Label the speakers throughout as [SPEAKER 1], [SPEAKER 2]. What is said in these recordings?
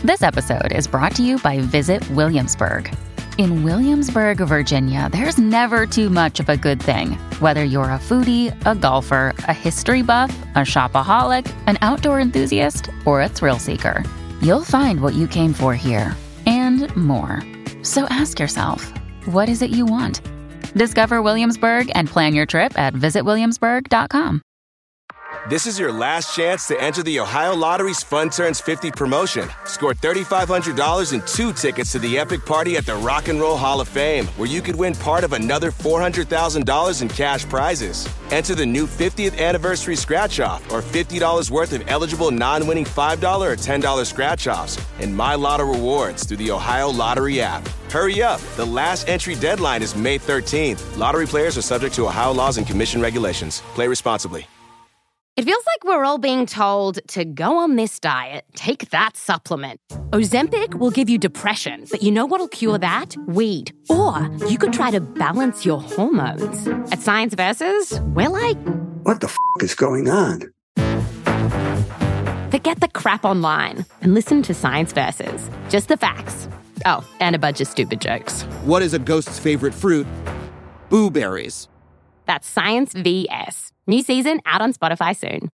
[SPEAKER 1] This episode is brought to you by Visit Williamsburg. In Williamsburg, Virginia, there's never too much of a good thing. Whether you're a foodie, a golfer, a history buff, a shopaholic, an outdoor enthusiast, or a thrill seeker, you'll find what you came for here and more. So ask yourself, what is it you want? Discover Williamsburg and plan your trip at visitwilliamsburg.com.
[SPEAKER 2] This is your last chance to enter the Ohio Lottery's Fun Turns 50 promotion. Score $3,500 and 2 tickets to the epic party at the Rock and Roll Hall of Fame, where you could win part of another $400,000 in cash prizes. Enter the new 50th anniversary scratch-off or $50 worth of eligible non-winning $5 or $10 scratch-offs and My Lotto rewards through the Ohio Lottery app. Hurry up. The last entry deadline is May 13th. Lottery players are subject to Ohio laws and commission regulations. Play responsibly.
[SPEAKER 3] It feels like we're all being told to go on this diet, take that supplement. Ozempic will give you depression, but you know what'll cure that? Weed. Or you could try to balance your hormones. At Science Versus, we're like,
[SPEAKER 4] what the is going on?
[SPEAKER 3] Forget the crap online and listen to Science Versus. Just the facts. Oh, and a bunch of stupid jokes.
[SPEAKER 5] What is a ghost's favorite fruit? Blueberries.
[SPEAKER 3] That's Science VS. New season out on Spotify soon.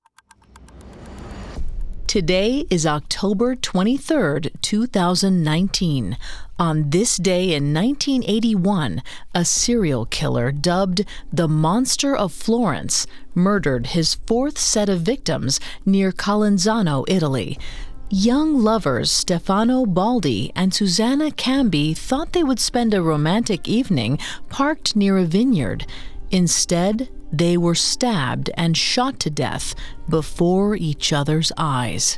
[SPEAKER 6] Today is October 23rd, 2019. On this day in 1981, a serial killer dubbed the Monster of Florence murdered his 4th set of victims near Calenzano, Italy. Young lovers Stefano Baldi and Susanna Cambi thought they would spend a romantic evening parked near a vineyard. Instead, they were stabbed and shot to death before each other's eyes.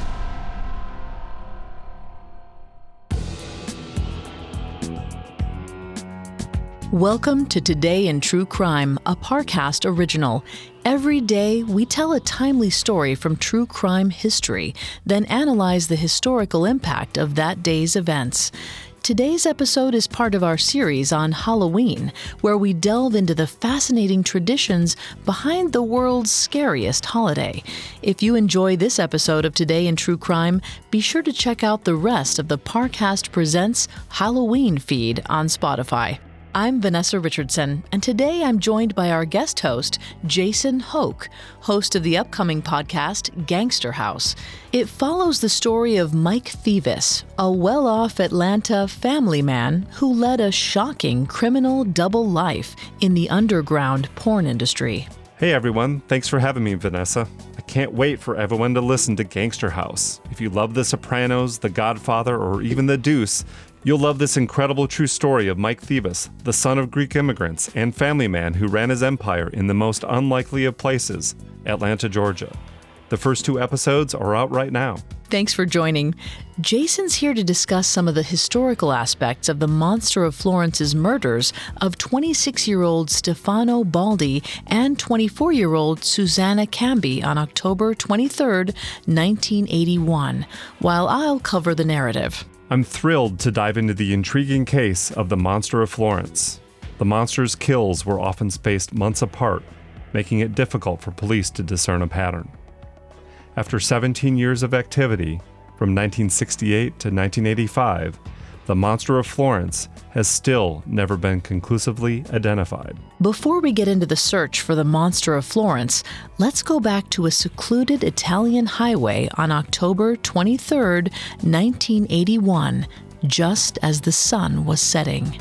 [SPEAKER 6] Welcome to Today in True Crime, a Parcast original. Every day, we tell a timely story from true crime history, then analyze the historical impact of that day's events. Today's episode is part of our series on Halloween, where we delve into the fascinating traditions behind the world's scariest holiday. If you enjoy this episode of Today in True Crime, be sure to check out the rest of the Parcast Presents Halloween feed on Spotify. I'm Vanessa Richardson, and today I'm joined by our guest host, Jason Hoke, host of the upcoming podcast, Gangster House. It follows the story of Mike Thevis, a well-off Atlanta family man who led a shocking criminal double life in the underground porn industry.
[SPEAKER 7] Hey everyone, thanks for having me, Vanessa. I can't wait for everyone to listen to Gangster House. If you love The Sopranos, The Godfather, or even The Deuce, you'll love this incredible true story of Mike Thevis, the son of Greek immigrants and family man who ran his empire in the most unlikely of places, Atlanta, Georgia. The first 2 episodes are out right now.
[SPEAKER 6] Thanks for joining. Jason's here to discuss some of the historical aspects of the Monster of Florence's murders of 26-year-old Stefano Baldi and 24-year-old Susanna Cambi on October 23rd, 1981, while I'll cover the narrative.
[SPEAKER 7] I'm thrilled to dive into the intriguing case of the Monster of Florence. The monster's kills were often spaced months apart, making it difficult for police to discern a pattern. After 17 years of activity, from 1968 to 1985, the Monster of Florence has still never been conclusively identified.
[SPEAKER 6] Before we get into the search for the Monster of Florence, let's go back to a secluded Italian highway on October 23, 1981, just as the sun was setting.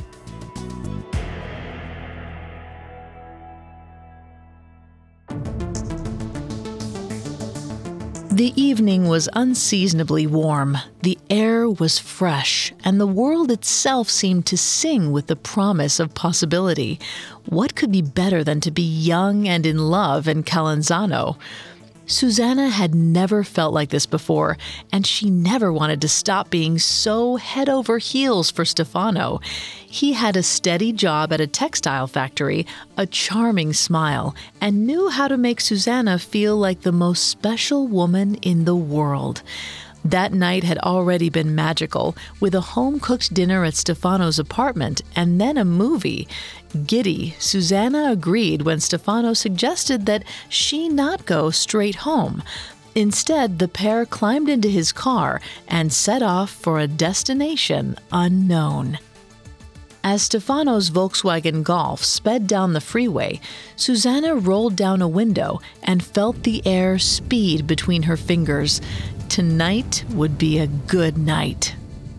[SPEAKER 6] The evening was unseasonably warm, the air was fresh, and the world itself seemed to sing with the promise of possibility. What could be better than to be young and in love in Calenzano? Susanna had never felt like this before, and she never wanted to stop being so head over heels for Stefano. He had a steady job at a textile factory, a charming smile, and knew how to make Susanna feel like the most special woman in the world. That night had already been magical, with a home-cooked dinner at Stefano's apartment and then a movie. Giddy, Susanna agreed when Stefano suggested that she not go straight home. Instead, the pair climbed into his car and set off for a destination unknown. As Stefano's Volkswagen Golf sped down the freeway, Susanna rolled down a window and felt the air speed between her fingers. Tonight would be a good night.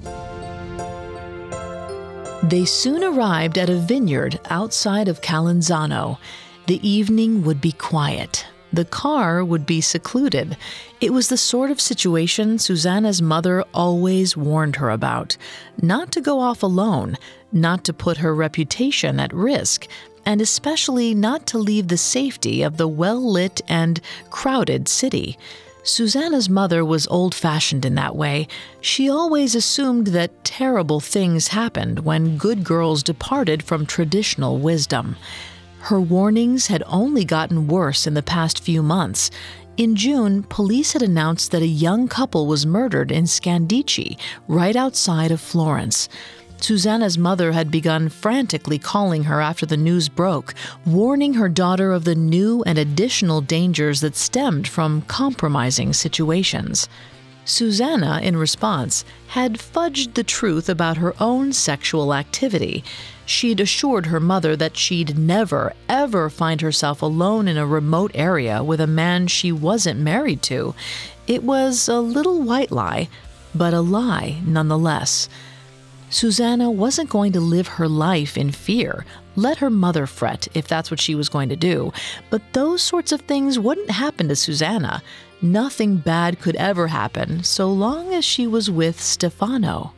[SPEAKER 6] They soon arrived at a vineyard outside of Calanzano. The evening would be quiet. The car would be secluded. It was the sort of situation Susanna's mother always warned her about. Not to go off alone, not to put her reputation at risk, and especially not to leave the safety of the well-lit and crowded city. Susanna's mother was old-fashioned in that way. She always assumed that terrible things happened when good girls departed from traditional wisdom. Her warnings had only gotten worse in the past few months. In June, police had announced that a young couple was murdered in Scandicci, right outside of Florence. Susanna's mother had begun frantically calling her after the news broke, warning her daughter of the new and additional dangers that stemmed from compromising situations. Susanna, in response, had fudged the truth about her own sexual activity. She'd assured her mother that she'd never, ever find herself alone in a remote area with a man she wasn't married to. It was a little white lie, but a lie nonetheless. Susanna wasn't going to live her life in fear. Let her mother fret if that's what she was going to do. But those sorts of things wouldn't happen to Susanna. Nothing bad could ever happen so long as she was with Stefano.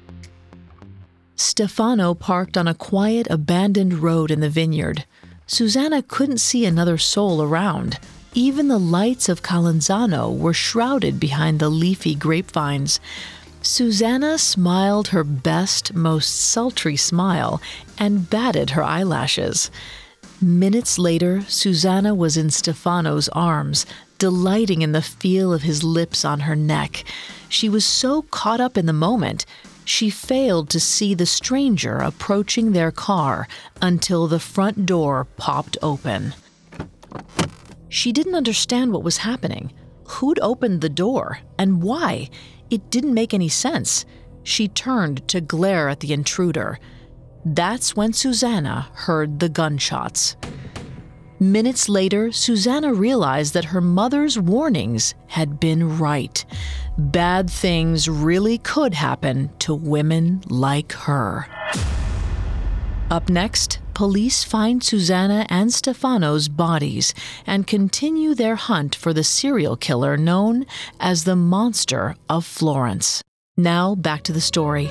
[SPEAKER 6] Stefano parked on a quiet, abandoned road in the vineyard. Susanna couldn't see another soul around. Even the lights of Calanzano were shrouded behind the leafy grapevines. Susanna smiled her best, most sultry smile and batted her eyelashes. Minutes later, Susanna was in Stefano's arms, delighting in the feel of his lips on her neck. She was so caught up in the moment, she failed to see the stranger approaching their car until the front door popped open. She didn't understand what was happening. Who'd opened the door, and why? It didn't make any sense. She turned to glare at the intruder. That's when Susanna heard the gunshots. Minutes later, Susanna realized that her mother's warnings had been right. Bad things really could happen to women like her. Up next, police find Susanna and Stefano's bodies and continue their hunt for the serial killer known as the Monster of Florence. Now, back to the story.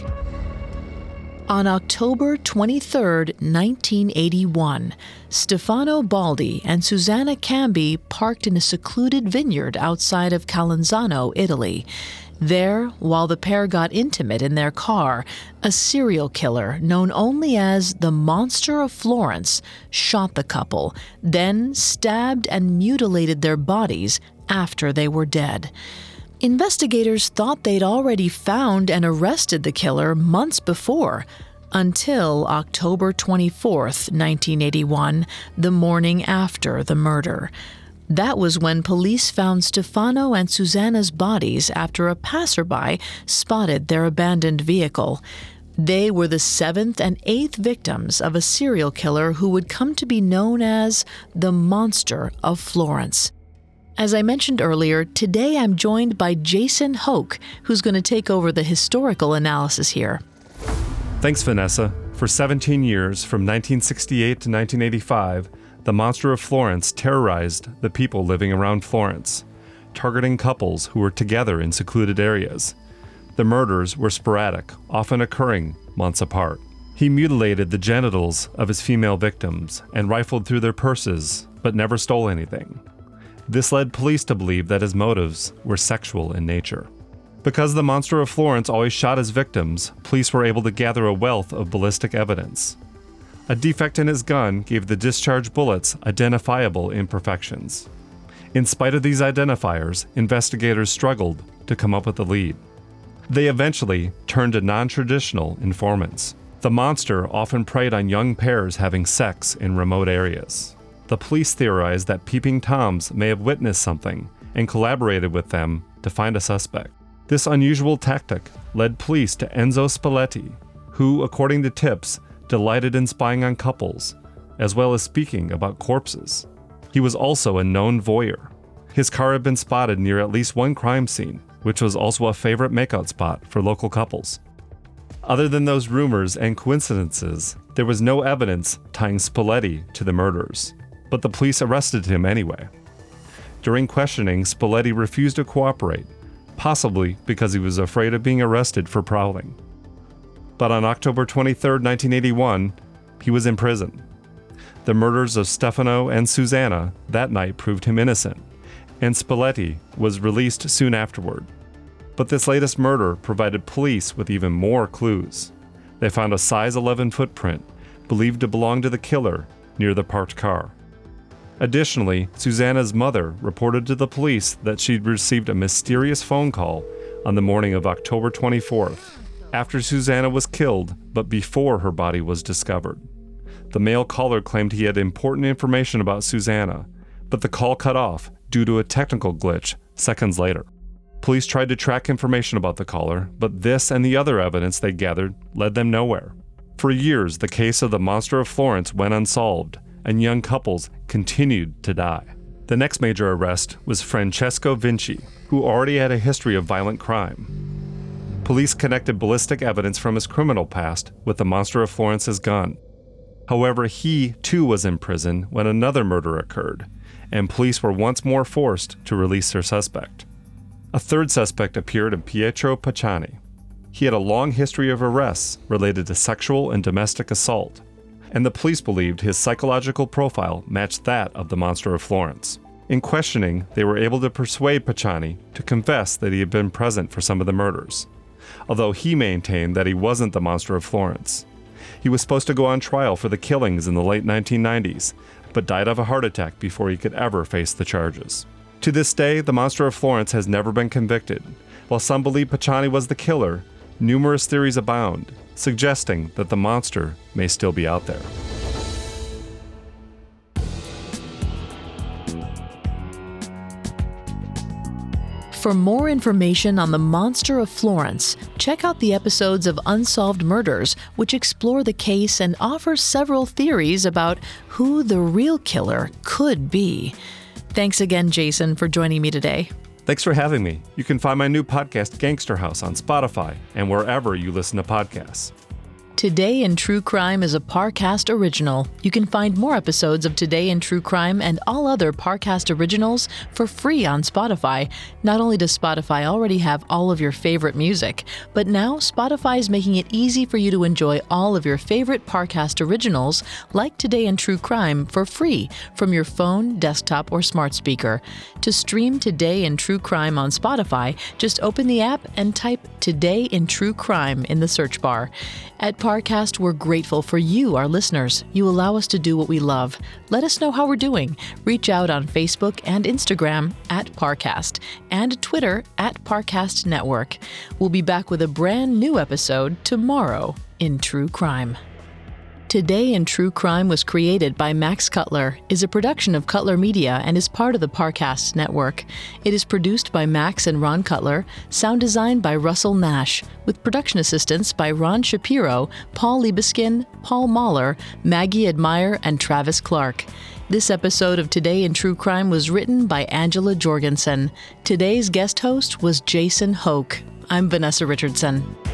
[SPEAKER 6] On October 23, 1981, Stefano Baldi and Susanna Cambi parked in a secluded vineyard outside of Calanzano, Italy. There, while the pair got intimate in their car, a serial killer known only as the Monster of Florence shot the couple, then stabbed and mutilated their bodies after they were dead. Investigators thought they'd already found and arrested the killer months before, until October 24, 1981, the morning after the murder. That was when police found Stefano and Susanna's bodies after a passerby spotted their abandoned vehicle. They were the 7th and 8th victims of a serial killer who would come to be known as the Monster of Florence. As I mentioned earlier, today I'm joined by Jason Hoke, who's going to take over the historical analysis here.
[SPEAKER 7] Thanks, Vanessa. For 17 years, from 1968 to 1985, the Monster of Florence terrorized the people living around Florence, targeting couples who were together in secluded areas. The murders were sporadic, often occurring months apart. He mutilated the genitals of his female victims and rifled through their purses, but never stole anything. This led police to believe that his motives were sexual in nature. Because the Monster of Florence always shot his victims, police were able to gather a wealth of ballistic evidence. A defect in his gun gave the discharged bullets identifiable imperfections. In spite of these identifiers, investigators struggled to come up with a lead. They eventually turned to non-traditional informants. The monster often preyed on young pairs having sex in remote areas. The police theorized that peeping Toms may have witnessed something and collaborated with them to find a suspect. This unusual tactic led police to Enzo Spalletti, who, according to tips, delighted in spying on couples, as well as speaking about corpses. He was also a known voyeur. His car had been spotted near at least one crime scene, which was also a favorite makeout spot for local couples. Other than those rumors and coincidences, there was no evidence tying Spalletti to the murders, but the police arrested him anyway. During questioning, Spalletti refused to cooperate, possibly because he was afraid of being arrested for prowling. But on October 23, 1981, he was in prison. The murders of Stefano and Susanna that night proved him innocent, and Spalletti was released soon afterward. But this latest murder provided police with even more clues. They found a size 11 footprint, believed to belong to the killer, near the parked car. Additionally, Susanna's mother reported to the police that she'd received a mysterious phone call on the morning of October 24th, after Susanna was killed, but before her body was discovered. The male caller claimed he had important information about Susanna, but the call cut off due to a technical glitch seconds later. Police tried to track information about the caller, but this and the other evidence they gathered led them nowhere. For years, the case of the Monster of Florence went unsolved, and young couples continued to die. The next major arrest was Francesco Vinci, who already had a history of violent crime. Police connected ballistic evidence from his criminal past with the Monster of Florence's gun. However, he too was in prison when another murder occurred, and police were once more forced to release their suspect. A third suspect appeared in Pietro Pacciani. He had a long history of arrests related to sexual and domestic assault, and the police believed his psychological profile matched that of the Monster of Florence. In questioning, they were able to persuade Pacciani to confess that he had been present for some of the murders, although he maintained that he wasn't the Monster of Florence. He was supposed to go on trial for the killings in the late 1990s, but died of a heart attack before he could ever face the charges. To this day, the Monster of Florence has never been convicted. While some believe Pacciani was the killer, numerous theories abound, suggesting that the monster may still be out there.
[SPEAKER 6] For more information on the Monster of Florence, check out the episodes of Unsolved Murders, which explore the case and offer several theories about who the real killer could be. Thanks again, Jason, for joining me today.
[SPEAKER 7] Thanks for having me. You can find my new podcast, Gangster House, on Spotify and wherever you listen to podcasts.
[SPEAKER 6] Today in True Crime is a Parcast original. You can find more episodes of Today in True Crime and all other Parcast originals for free on Spotify. Not only does Spotify already have all of your favorite music, but now Spotify is making it easy for you to enjoy all of your favorite Parcast originals, like Today in True Crime, for free from your phone, desktop, or smart speaker. To stream Today in True Crime on Spotify, just open the app and type Today in True Crime in the search bar. At Parcast, we're grateful for you, our listeners. You allow us to do what we love. Let us know how we're doing. Reach out on Facebook and Instagram at Parcast and Twitter at Parcast Network. We'll be back with a brand new episode tomorrow in True Crime. Today in True Crime was created by Max Cutler, is a production of Cutler Media, and is part of the Parcast Network. It is produced by Max and Ron Cutler, sound designed by Russell Nash, with production assistance by Ron Shapiro, Paul Liebeskin, Paul Mahler, Maggie Admire, and Travis Clark. This episode of Today in True Crime was written by Angela Jorgensen. Today's guest host was Jason Hoke. I'm Vanessa Richardson.